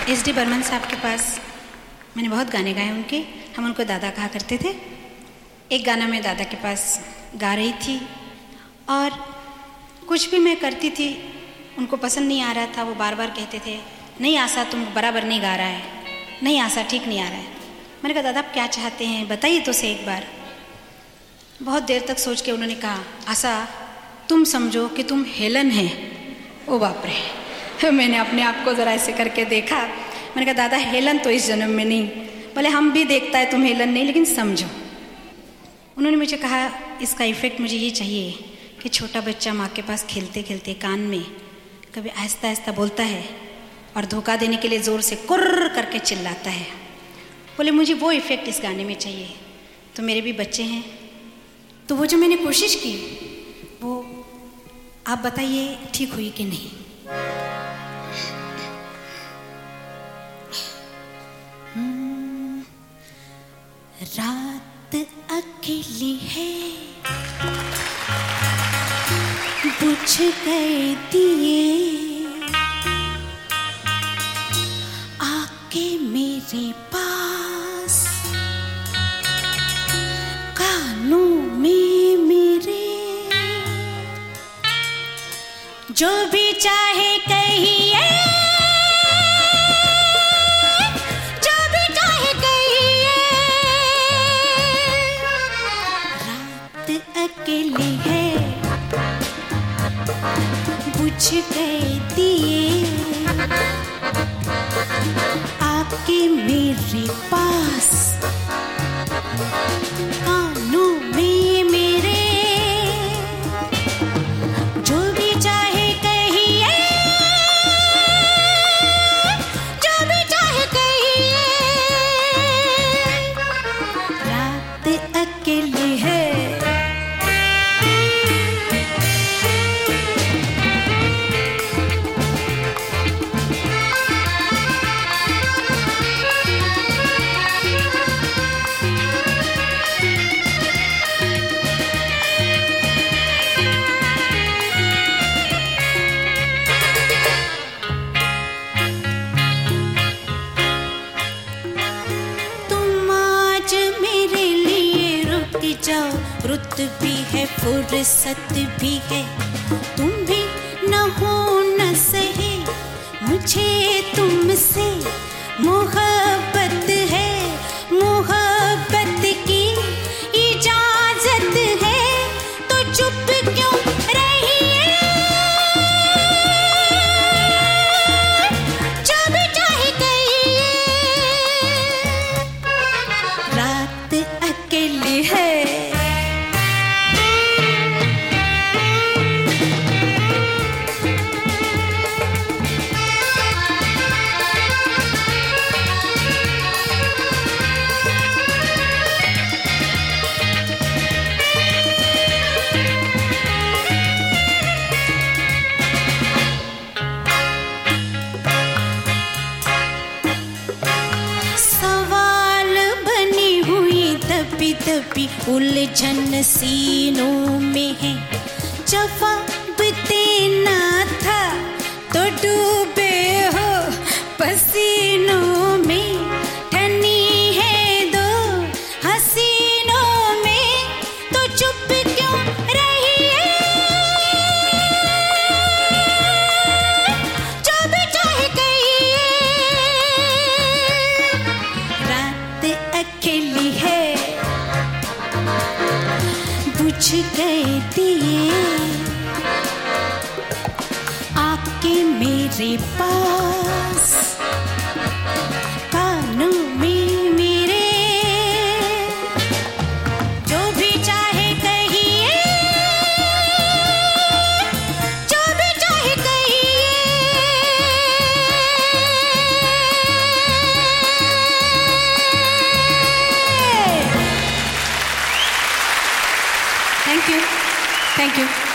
SD Burman साहब के पास मैंने बहुत गाने गाए उनके, हम उनको दादा कहा करते थे। एक गाना मैं दादा के पास गा रही थी और कुछ भी मैं करती थी उनको पसंद नहीं आ रहा था। वो बार बार कहते थे, नहीं आशा तुम बराबर नहीं गा रहा है, नहीं आशा ठीक नहीं आ रहा है। मैंने कहा दादा आप क्या चाहते हैं बताइए तो सही एक बार। बहुत देर तक सोच के उन्होंने कहा, आशा तुम समझो कि तुम हेलन है। ओ बाप रे, मैंने अपने आप को ज़रा ऐसे करके देखा। मैंने कहा दादा हेलन तो इस जन्म में नहीं, बोले हम भी देखता है तुम हेलन नहीं, लेकिन समझो। उन्होंने मुझे कहा इसका इफ़ेक्ट मुझे ये चाहिए कि छोटा बच्चा माँ के पास खेलते खेलते कान में कभी आहिस्ता आहिस्ता बोलता है और धोखा देने के लिए ज़ोर से कुर्र करके चिल्लाता है। बोले मुझे वो इफ़ेक्ट इस गाने में चाहिए। तो मेरे भी बच्चे हैं, तो वो जो मैंने कोशिश की वो आप बताइए ठीक हुई कि नहीं। रात अकेली है, बुझ गए दिए, आके मेरे पास कानों में मेरे, जो भी चाहे कहिए, जो भी चाहे कहिए। रात अकेली है, बुझ गए दिए, आके मेरे पास कानों में मेरे, जो भी चाहे कहिए, जो भी चाहे कहिए। रात अकेली है। जाओ, रुत भी है फुर्सत भी है, तुम भी न हो न सहे, मुझे तुमसे मोहब्बत है, मोहब्बत की इजाजत है, तो चुप क्यों रहिए, जो भी चाहे कहिए। रात अकेली है। दबी उलझन सीनों में है, जवाब देना था तो डूबे हो पसीनों में, ठनी है दो हसीनों में, तो चुप क्यों रहिए, जो भी चाहे कहिए। रात अकेली है, बुझ गए दिए, आके मेरे पास कानों में मेरे, जो भी चाहे कहिए, जो भी चाहे कहिए। Thank you, thank you.